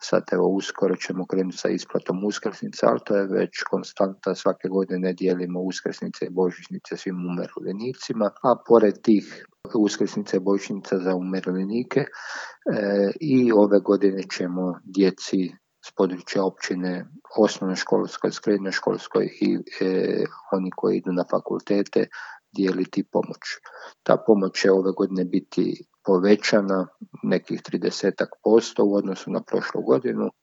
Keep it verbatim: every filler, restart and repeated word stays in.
sad evo uskoro ćemo krenuti sa isplatom uskrsnica, ali to je već konstanta, svake godine dijelimo uskrsnice i božićnice svim umirovljenicima, a pored tih uskrsnice i božićnica za umirovljenike e, i ove godine ćemo djeci s područja općine osnovnoškolskoj, srednjoškolskoj i e, oni koji idu na fakultete dijeliti pomoć. Ta pomoć će ove godine biti povećana nekih trideset posto u odnosu na prošlu godinu